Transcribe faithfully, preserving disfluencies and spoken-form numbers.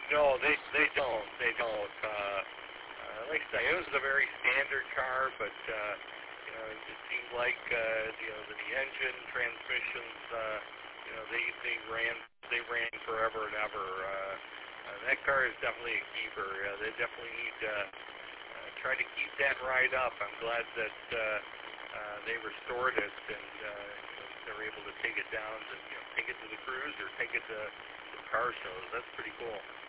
No, they they don't. They don't. Uh, uh, like I say, it was a very standard car, but uh, you know, it just seemed like uh, you know the, the engine, transmissions, uh, you know, they they ran they ran forever and ever. Uh, uh, that car is definitely a keeper. Uh, they definitely need to uh, try to keep that ride up. I'm glad that uh, uh, they restored it and uh, you know, they're able to take it down, to, you know, take it to the cruise or take it to car shows. That's pretty cool.